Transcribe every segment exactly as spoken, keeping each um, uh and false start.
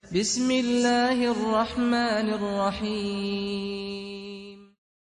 بسم الله الرحمن الرحیم.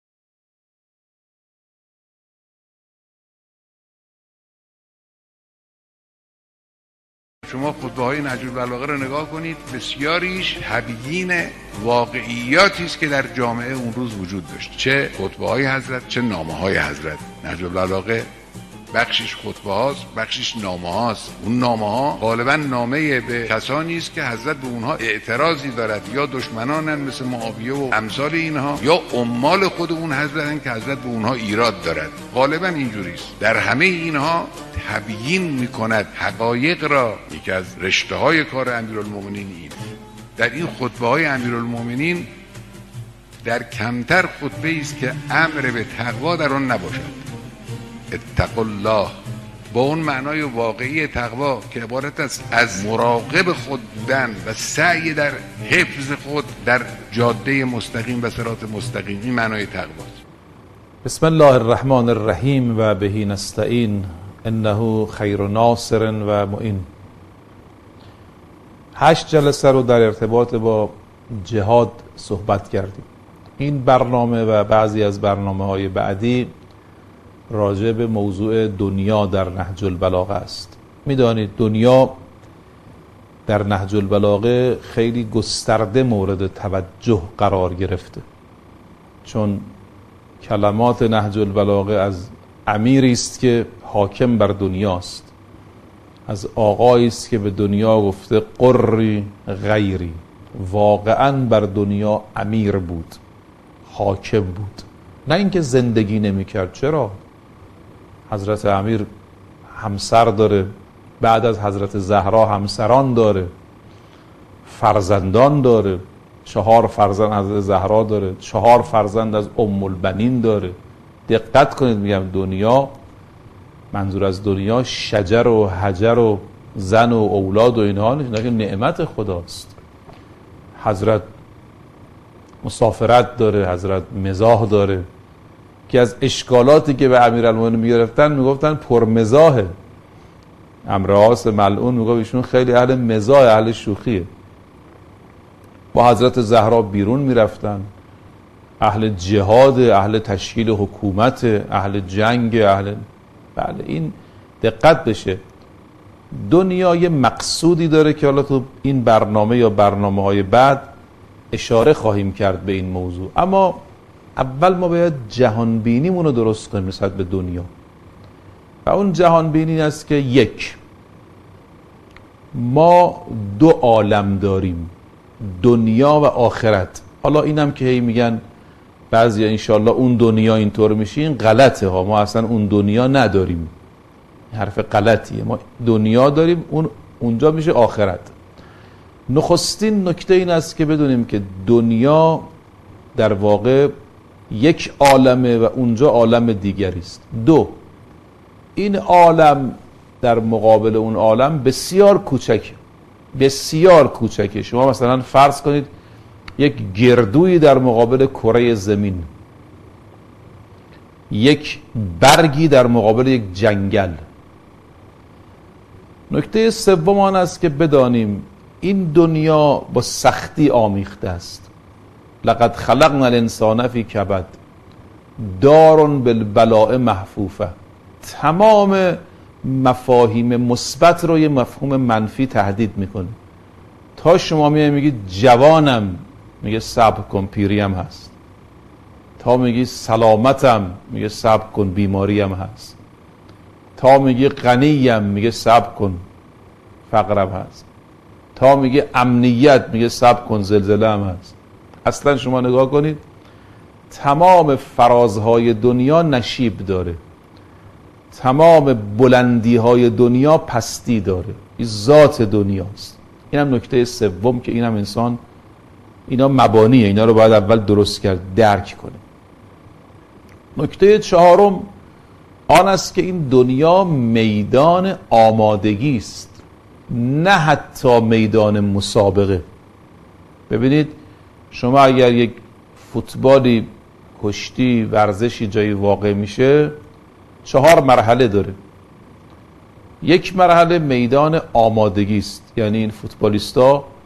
شما خطبه‌های نهج البلاغه رو نگاه کنید، بسیاریش تبیین واقعیاتی است که در جامعه اون روز وجود داشت، چه خطبه‌های حضرت چه نامه‌های حضرت. نهج البلاغه بخشش خطبه هاست، بخشش نامه هاست. اون نامه ها غالبا نامه به کسانی است که حضرت به اونها اعتراضی دارد، یا دشمنانن مثل معاویه و امثال اینها، یا عمال خود اون حضرتن که حضرت به اونها ایراد دارد. غالبا اینجوری است. در همه اینها تبیین میکند حقایق را. یکی از رشته های کار امیرالمومنین این. در این خطبه های امیرالمومنین در کمتر خطبه است که امر به تقوا در آن نباشد. اتقوا الله با اون معنای واقعی تقوا که عبارت است از مراقب خود بودن و سعی در حفظ خود در جاده مستقیم و صراط مستقیم. این معنای تقواست. بسم الله الرحمن الرحیم و بهی نستعین انه خیر ناصر و معین. هشت جلسه رو در ارتباط با جهاد صحبت کردیم. این برنامه و بعضی از برنامه های بعدی راجع به موضوع دنیا در نهج البلاغه است. میدانید دنیا در نهج البلاغه خیلی گسترده مورد توجه قرار گرفته، چون کلمات نهج البلاغه از امیری است که حاکم بر دنیاست، از آقایی است که به دنیا گفته قری غیری، واقعا بر دنیا امیر بود، حاکم بود، نه اینکه زندگی نمی کرد. چرا؟ حضرت امیر همسر داره، بعد از حضرت زهرا همسران داره، فرزندان داره، چهار فرزند حضرت زهرا داره، چهار فرزند از ام البنین داره. دقت کنید، میگم دنیا، منظور از دنیا شجر و حجر و زن و اولاد و اینها نیست، که نعمت خداست. حضرت مسافرت داره، حضرت مزاح داره، که از اشکالاتی که به امیرالمومنین میگرفتن میگفتن پرمزاحه. عمرو عاص ملعون میگفت ایشون خیلی اهل مزاح، اهل شوخیه. با حضرت زهرا بیرون میرفتن، اهل جهاد، اهل تشکیل حکومت، اهل جنگ، اهل بله. این دقت بشه، دنیا یه مقصودی داره که حالا تو این برنامه یا برنامه های بعد اشاره خواهیم کرد به این موضوع. اما اول ما باید جهانبینیمون رو درست کنیم نسبت به دنیا، و اون جهانبینی است که یک، ما دو عالم داریم، دنیا و آخرت. حالا اینم که هی میگن بعضی انشالله اون دنیا اینطور میشه، این غلطه ها. ما اصلا اون دنیا نداریم، حرف غلطیه. ما دنیا داریم، اون اونجا میشه آخرت. نخستین نکته این است که بدونیم که دنیا در واقع یک عالمه و اونجا عالم دیگری است. دو، این عالم در مقابل اون عالم بسیار کوچکه، بسیار کوچکه. شما مثلا فرض کنید یک گردویی در مقابل کره زمین، یک برگی در مقابل یک جنگل. نکته سوم آن است که بدانیم این دنیا با سختی آمیخته است. لقد خلقنا الانسان فی کبد دار بالبلاء محفوفه. تمام مفاهیم مثبت رو یه مفهوم منفی تهدید میکنه. تا شما میگید جوانم، میگه صبر کن پیریم هست. تا میگی سلامتم، میگه صبر کن بیماریم هست. تا میگی غنیم، میگه صبر کن فقرم هست. تا میگه امنیت، میگه صبر کن زلزله هم هست. اصلا شما نگاه کنید، تمام فرازهای دنیا نشیب داره، تمام بلندیهای دنیا پستی داره. این ذات دنیاست. این هم نکته سوم که این هم انسان، اینا مبانیه، اینا رو باید اول درست کرد، درک کنه. نکته چهارم آن است که این دنیا میدان آمادگی است، نه حتی میدان مسابقه. ببینید شما اگر یک فوتبالی، کشتی، ورزشی جایی واقع میشه، چهار مرحله داره. یک مرحله میدان آمادگی است، یعنی این فوتبالیستا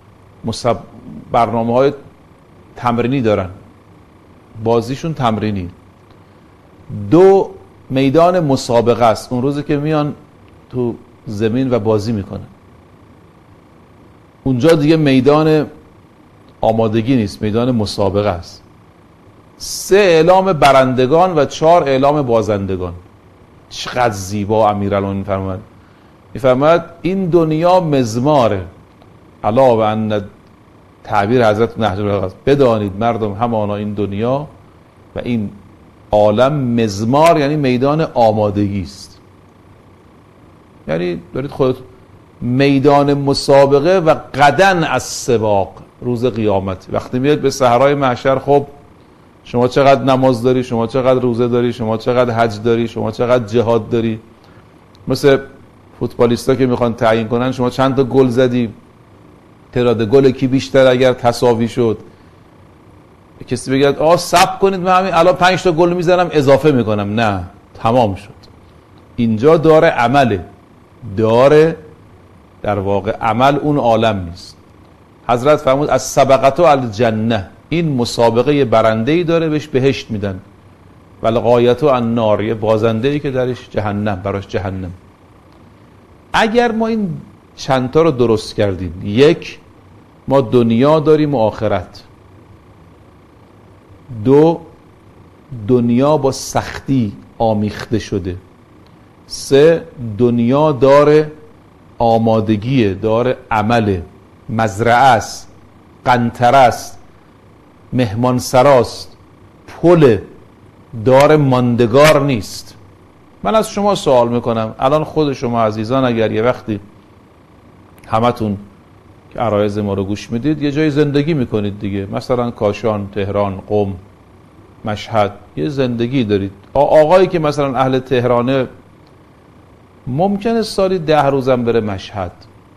مسب... برنامه های تمرینی دارن، بازیشون تمرینی. دو، میدان مسابقه است، اون روزی که میان تو زمین و بازی میکنن. اونجا دیگه میدان آمادگی نیست، میدان مسابقه است. سه، اعلام برندگان و چهار، اعلام بازندگان. چقدر زیبا امیرالمومنین میفرماید میفرماید این دنیا مزماره، علاوه ان تعبیر حضرت نهج البلاغه است، بدانید مردم همانا این دنیا و این عالم مزمار، یعنی میدان آمادگی است. یعنی دارید خودت میدان مسابقه و قدن از سباق روز قیامت. وقتی میاد به صحرای محشر، خب شما چقدر نماز داری، شما چقدر روزه داری، شما چقدر حج داری، شما چقدر جهاد داری. مثل فوتبالیستا که میخوان تعیین کنن شما چند تا گل زدی، تعداد گل کی بیشتر اگر تساوی شد. کسی بگه آ صبر کنید من همین الان پنج تا گل میزنم اضافه میکنم، نه، تمام شد. اینجا داره عمله، داره در واقع عمل اون عالم نیست. حضرت فرمود از سبقتو الجنه، این مسابقه برنده‌ای داره بهش بهشت میدن، ولی غایتو النار، یه بازنده‌ای که درش جهنم، براش جهنم. اگر ما این چند تا رو درست کردیم، یک، ما دنیا داریم و آخرت. دو، دنیا با سختی آمیخته شده. سه، دنیا داره آمادگیه، داره عمله، مزرعه است، قنطره است، مهمان سراست، پل، داره ماندگار نیست. من از شما سوال میکنم، الان خود شما عزیزان اگر یه وقتی همتون که عرایض ما رو گوش میدید یه جای زندگی میکنید دیگه، مثلا کاشان، تهران، قم، مشهد، یه زندگی دارید. آقایی که مثلا اهل تهرانه ممکنه سالی ده روزم بره مشهد.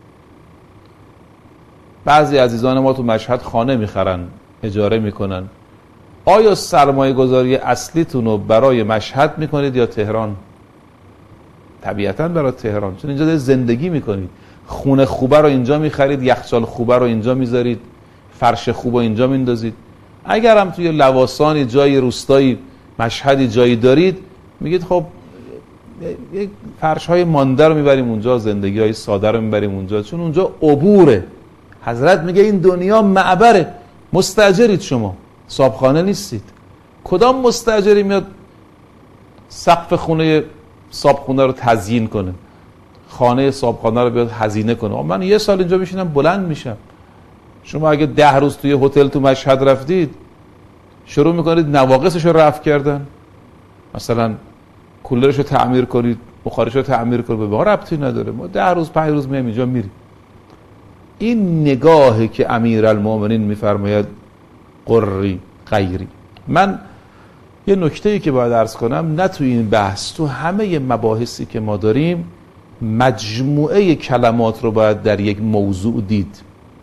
بعضی عزیزان ما تو مشهد خانه میخرن، اجاره میکنن. آیا سرمایه گذاری اصلیتون رو برای مشهد میکنید یا تهران؟ طبیعتاً برای تهران، چون اینجا زندگی میکنید. خونه خوبه رو اینجا میخرید، یخچال خوبه رو اینجا میذارید، فرش خوب رو اینجا میندازید. اگر هم توی لواسانی جای روستایی مشهدی جایی دارید، میگید خب یک فرش های مانده رو میبریم اونجا، زندگی های ساده رو میبریم اونجا، چون اونجا عبوره. حضرت میگه این دنیا معبره، مستاجرید، شما صاحبخانه نیستید. کدام مستاجری میاد سقف خونه صاحبخونه رو تزیین کنه، خانه صاحبخانه رو بیاد هزینه کنه؟ من یه سال اینجا میشینم بلند میشم. شما اگه ده روز توی هتل تو مشهد رفتید، شروع میکنید نواقصش رو رفع کردن، مثلا کولرش رو تعمیر کنید، بخارش رو تعمیر کنید، به ما ربطی نداره. ما ده روز پنج روز میام اینجا میریم. این نگاهی که امیرالمومنین میفرماید قری غیری. من یه نکته‌ای که باید عرض کنم، نه تو این بحث، تو همه مباحثی که ما داریم مجموعه کلمات رو باید در یک موضوع دید.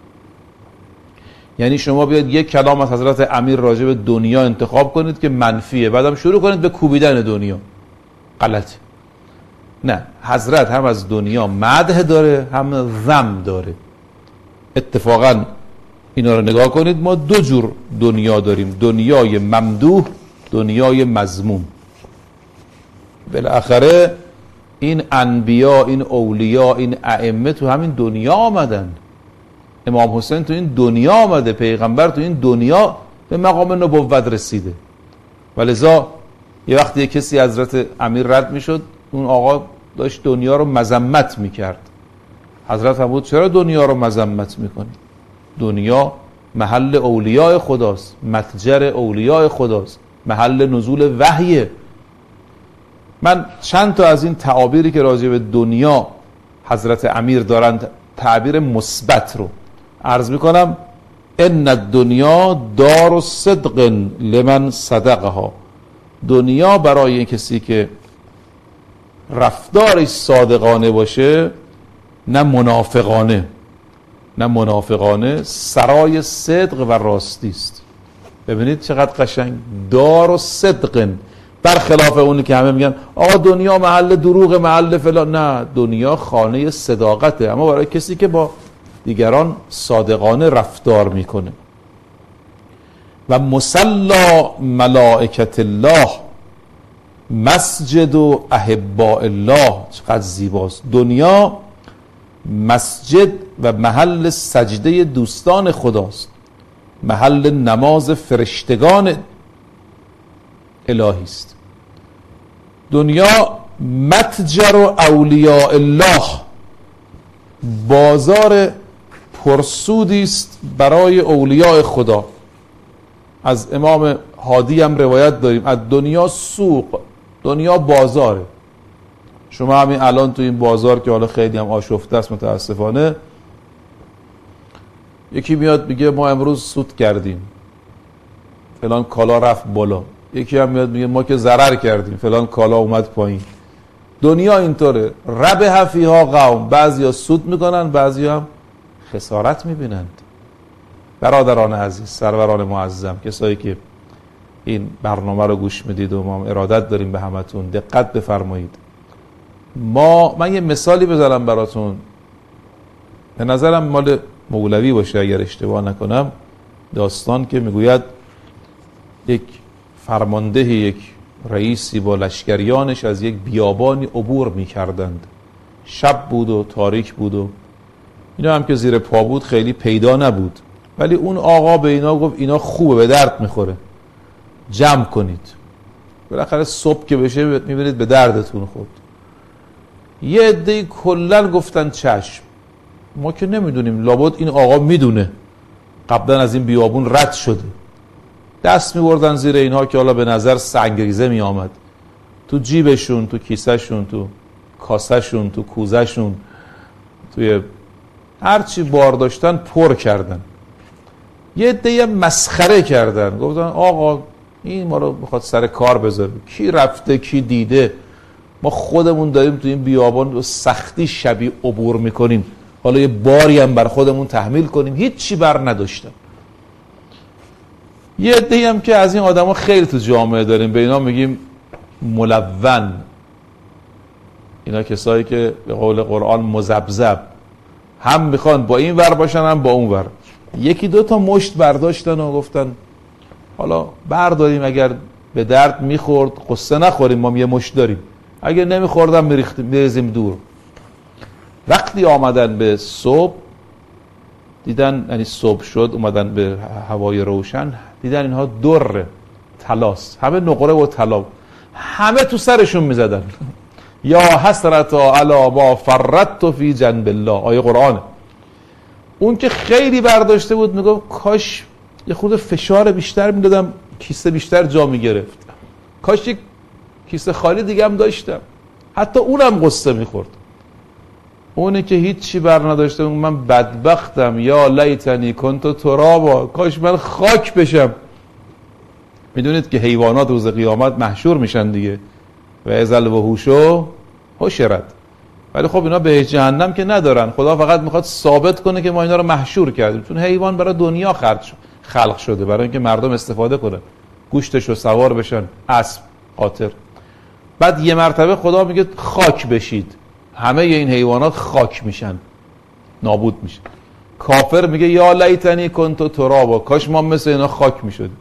یعنی شما بیاید یک کلام از حضرت امیر راجع به دنیا انتخاب کنید که منفیه، بعدم شروع کنید به کوبیدن دنیا، غلطه. نه، حضرت هم از دنیا مدح داره، هم ذم داره. اتفاقا اینا رو نگاه کنید، ما دو جور دنیا داریم، دنیای ممدوح، دنیای مذموم. بالاخره این انبیا، این اولیا، این ائمه تو همین دنیا آمدن. امام حسین تو این دنیا آمده، پیغمبر تو این دنیا به مقام نبوت رسیده. ولذا یه وقتی یه کسی حضرت امیر رد میشد، اون آقا داشت دنیا رو مذمت میکرد. حضرت فرمود چرا دنیا رو مذمت میکنی؟ دنیا محل اولیاء خداست، متجر اولیاء خداست، محل نزول وحیه. من چند تا از این تعابیری که راجع به دنیا حضرت امیر دارند، تعبیر مثبت رو عرض میکنم. ان الدنیا دار صدق لمن صدقها. دنیا برای کسی که رفتارش صادقانه باشه، نه منافقانه، نه منافقانه، سرای صدق و راستی است. ببینید چقدر قشنگ، دار و صدق، برخلاف اونی که همه میگن آقا دنیا محل دروغ، محل فلان. نه، دنیا خانه صداقته، اما برای کسی که با دیگران صادقانه رفتار میکنه. و مصلا ملائکت الله مسجد و احباء الله. چقدر زیباست. دنیا مسجد و محل سجده دوستان خداست، محل نماز فرشتگان الهی است. دنیا متجر و اولیاء الله، بازار پرسودی است برای اولیاء خدا. از امام هادی هم روایت داریم از دنیا سوق، دنیا بازاره. شما همین الان تو این بازار که حالا خیلی هم آشفته است متاسفانه، یکی میاد میگه ما امروز سود کردیم، فلان کالا رفت بالا. یکی هم میاد میگه ما که ضرر کردیم، فلان کالا اومد پایین. دنیا اینطوره. ربح فیها قوم، بعضیا سود میکنن، بعضیا هم خسارت میبینند. برادران عزیز، سروران معظم، کسایی که این برنامه رو گوش میدید و ما ارادت داریم به همتون، دقت بفرمایید. ما من یه مثالی بذارم براتون، به نظرم مال مولوی باشه اگر اشتباه نکنم. داستان که میگوید یک فرمانده، یک رئیسی با لشکریانش از یک بیابانی عبور میکردند. شب بود و تاریک بود و اینا هم که زیر پا بود خیلی پیدا نبود، ولی اون آقا به اینا گفت اینا خوبه، به درد میخوره، جمع کنید. بالاخره صبح که بشه میبینید به دردتون خورد. یه عده کلا گفتن چشم، ما که نمیدونیم، لابد این آقا میدونه، قبلا از این بیابون رد شده. دست میبردن زیر اینها که حالا به نظر سنگریزه میآمد، تو جیبشون، تو کیسهشون، تو کاسهشون، تو کوزهشون، توی هرچی بار داشتن پر کردن. یه عده مسخره کردن، گفتن آقا این ما رو میخواد سر کار بذاره، کی رفته کی دیده، ما خودمون داریم تو این بیابان و سختی شبی عبور میکنیم، حالا یه باری هم بر خودمون تحمیل کنیم. هیچ چی بر نداشتن. یه عده هم که از این آدما خیلی تو جامعه داریم، به اینا میگیم ملون. اینا کسایی که به قول قرآن مذبذب، هم میخوان با این ور باشن هم با اون ور. یکی دو تا مشت برداشتن و گفتن حالا برداریم، اگر به درد میخورد قصه نخوریم، ما یه مشت داریم، اگر نمیخوردم میریزیم دور. وقتی آمدن به صبح دیدن، یعنی صبح شد اومدن به هوای روشن، دیدن اینها در طلاست، همه نقره و طلا، همه تو سرشون میزدن. یا حسرتا علی ما فرطت فی جنب الله، آیه قرآنه. اون که خیلی برداشته بود میگفت کاش یه خورده فشار بیشتر میدادم، کیسه بیشتر جا میگرفت، کاش یک کیسه خالی دیگه هم داشتم. حتی اونم قصه میخورد. اونه که هیچی بر نداشته، من بدبختم، یا لیتنی کنت ترابا، کاش من خاک بشم. میدونید که حیوانات روز قیامت محشور میشن دیگه، و ازل و هوشو حشرت. ولی خب اینا به جهنم که ندارن، خدا فقط میخواد ثابت کنه که ما اینا رو محشور کردیم، چون حیوان برای دنیا خلق شده، برای اینکه مردم استفاده کنن، گوشتش رو سوار بشن، اسب، قاطر. بعد یه مرتبه خدا میگه خاک بشید، همه این حیوانات خاک میشن، نابود میشن. کافر میگه یا لیتنی کنت ترابا، کاش ما مثل اینا خاک میشدیم.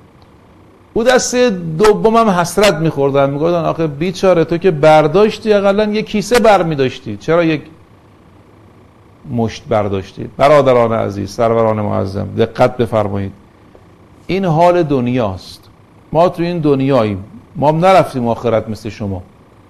او دسته دوم هم حسرت میخوردن، میگفتن آخه بیچاره تو که برداشتی اقلا یک کیسه بر میداشتی، چرا یک مشت برداشتی؟ برادران عزیز، سروران معظم، دقت بفرمایید. این حال دنیاست. ما تو این دنیاییم، ما هم نرفتیم آخرت مثل شما،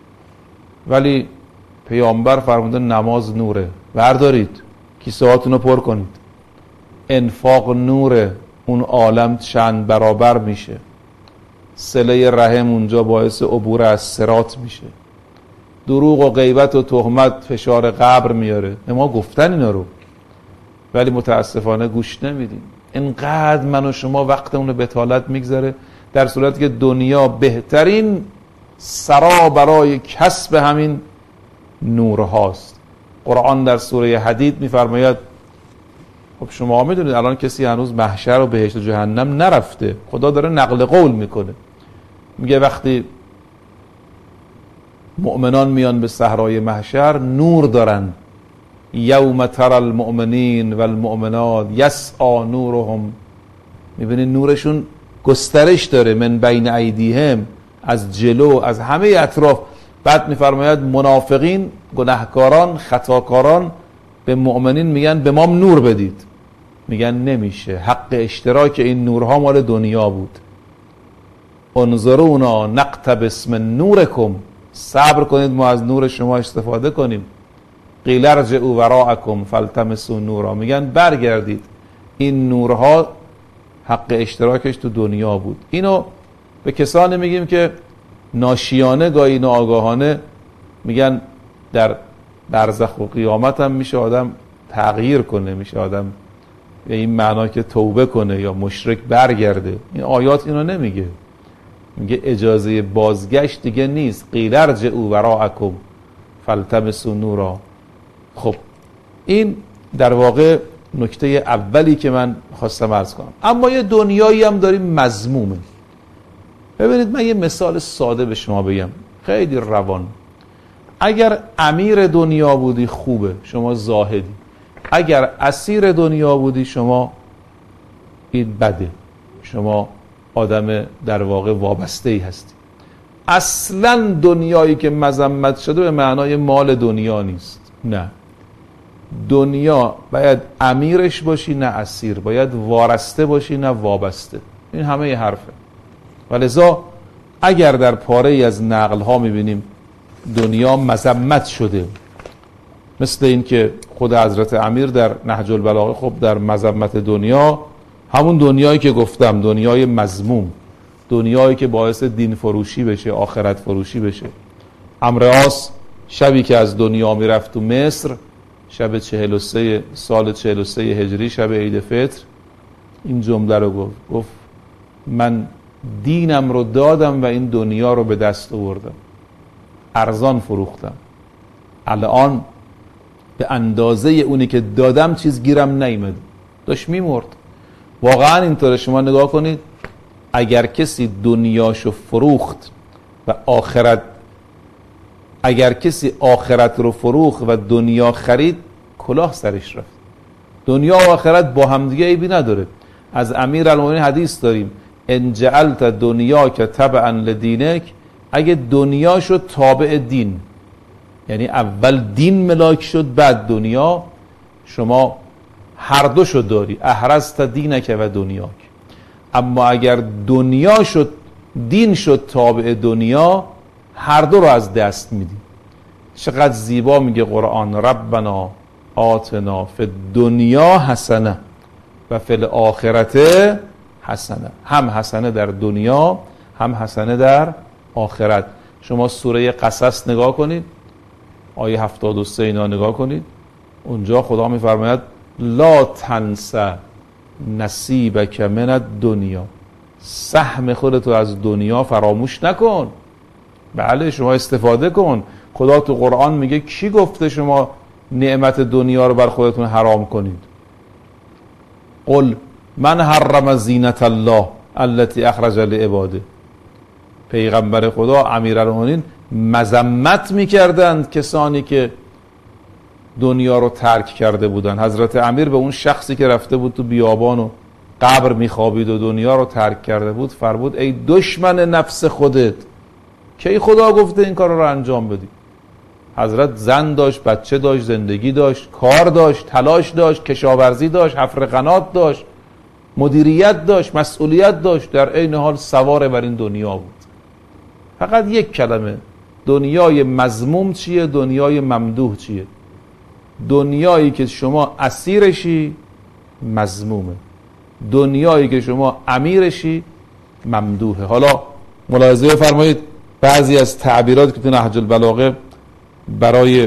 ولی پیامبر فرموده نماز نوره، بردارید کیسه هاتون رو پر کنید. انفاق نوره، اون عالم چند برابر میشه. صله رحم اونجا باعث عبور از صراط میشه. دروغ و غیبت و تهمت فشار قبر میاره. ما گفتن اینا رو، ولی متاسفانه گوش نمیدیم. اینقدر من و شما وقتمون رو بتالت میگذره، در صورتی که دنیا بهترین سرا برای کسب همین نورهاست. قرآن در سوره حدید میفرماید، خب شما میدونید الان کسی هنوز محشر و بهشت و جهنم نرفته، خدا داره نقل قول میکنه، میگه وقتی مؤمنان میان به صحرای محشر نور دارن، یوم تر المؤمنین و المؤمنات یسعی نورهم، میبینید نورشون گسترش داره، من بین ایدیهم، از جلو، از همه اطراف. بعد میفرماید منافقین، گناهکاران، خطاکاران به مؤمنین میگن به ما نور بدید، میگن نمیشه، حق اشتراک این نورها مال دنیا بود. انظرونا نقتبس من نورکم، صبر کنید ما از نور شما استفاده کنیم. قیل ارجعوا وراءکم فالتمسوا نورا، میگن برگردید، این نورها حق اشتراکش تو دنیا بود. اینو به کسانی میگیم که ناشیانه گاهی ناآگاهانه میگن در برزخ و قیامت هم میشه آدم تغییر کنه، میشه آدم به این معنا که توبه کنه یا مشرک برگرده. این آیات اینو نمیگه، میگه اجازه بازگشت دیگه نیست. قیل ارجعوا وراءکم فالتمسوا نورا. خب این در واقع نکته اولی که من خواستم عرض کنم. اما یه دنیایی هم داریم مذمومه. ببینید من یه مثال ساده به شما بگم، خیلی روان. اگر امیر دنیا بودی خوبه، شما زاهدی. اگر اسیر دنیا بودی شما این بده، شما آدم در واقع وابسته ای هستی. اصلا دنیایی که مذمت شده به معنای مال دنیا نیست، نه. دنیا باید امیرش باشی نه اسیر، باید وارسته باشی نه وابسته. این همه ی حرفه. ولذا اگر در پاره ای از نقل ها میبینیم دنیا مذمت شده، مثل این که خود حضرت امیر در نهج البلاغه خب در مذمت دنیا، همون دنیایی که گفتم، دنیای مذموم، دنیایی که باعث دین فروشی بشه، آخرت فروشی بشه. عمرو عاص شبی که از دنیا میرفت تو مصر، شب چهل و سه سال چهل و سه هجری، شب عید فطر، این جمله رو گفت، گفت من دینم رو دادم و این دنیا رو به دست آوردم، ارزان فروختم، الان به اندازه اونی که دادم چیز گیرم نیامد، داشت میمرد. واقعا اینطوره. شما نگاه کنید، اگر کسی دنیاشو فروخت و آخرت، اگر کسی آخرت رو فروخت و دنیا خرید، کلاه سرش رفت. دنیا و آخرت با همدیگه عیبی نداره. از امیرالمومنین حدیث داریم، ان جعلت دنیا که تبعا لدینک، اگه دنیا شد تابع دین، یعنی اول دین ملاک شد بعد دنیا، شما هر دو شد داری، احرزت دینک و دنیاک. اما اگر دنیا شد، دین شد تابع دنیا، هر دو رو از دست میدی. چقدر زیبا میگه قرآن، ربنا آتنا فی الدنیا حسنه و فی الاخرت حسنه. هم حسنه در دنیا، هم حسنه در آخرت. شما سوره قصص نگاه کنید، آیه هفتاد و سه اینا نگاه کنید، اونجا خدا میفرماید لا تنس نصیبک من الدنیا، سهم خودتو از دنیا فراموش نکن. بله شما استفاده کن. خدا تو قرآن میگه کی گفته شما نعمت دنیا رو بر خودتون حرام کنید؟ قل من حرم زینت الله التي اخرج لعباده. پیغمبر خدا، امیرالمومنین مذمت میکردند کسانی که دنیا رو ترک کرده بودن. حضرت امیر به اون شخصی که رفته بود تو بیابان و قبر میخوابید و دنیا رو ترک کرده بود فرمود ای دشمن نفس خودت، کی خدا گفته این کار رو انجام بدی؟ حضرت زن داشت، بچه داشت، زندگی داشت، کار داشت، تلاش داشت، کشاورزی داشت، حفر قنات داشت، مدیریت داشت، مسئولیت داشت، در عین حال سوار بر این دنیا بود. فقط یک کلمه، دنیای مذموم چیه، دنیای ممدوح چیه؟ دنیایی که شما اسیرشی مذمومه، دنیایی که شما امیرشی ممدوحه. حالا ملاحظه فرمایید بعضی از تعبیرات که تو نهج البلاغه برای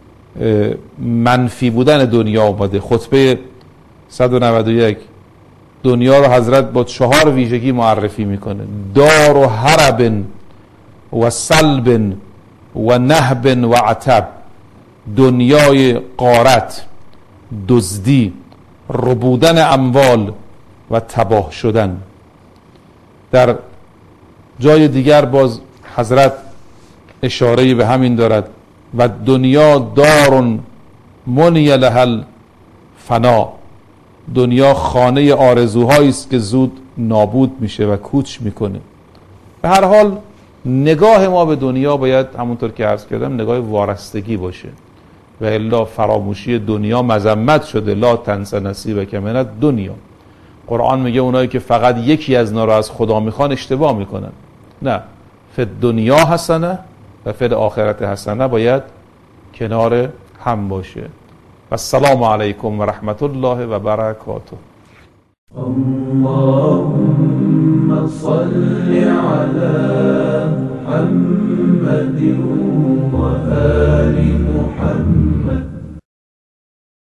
منفی بودن دنیا اومده. خطبه صد و نود و یک دنیا رو حضرت با چهار ویژگی معرفی میکنه: دار و حرب و سلب و نهب و عتب. دنیای غارت، دزدی، ربودن اموال و تباه شدن. در جای دیگر باز حضرت اشاره به همین دارد: و دنیا دار منی لها الفنا، دنیا خانه آرزوهایی است که زود نابود میشه و کوچ میکنه. به هر حال نگاه ما به دنیا باید همونطور که عرض کردم نگاه وارستگی باشه، و الا فراموشی دنیا مذمت شده. لا تنس نصیبک من الدنیا. قرآن میگه اونایی که فقط یکی از اینا رو از خدا میخوان اشتباه میکنن. نه، فی الدنیا حسنه و فی الآخرت حسنه باید کنار هم باشه. و السلام علیکم و رحمت الله و برکاته. اللهم صل على محمد وآل محمد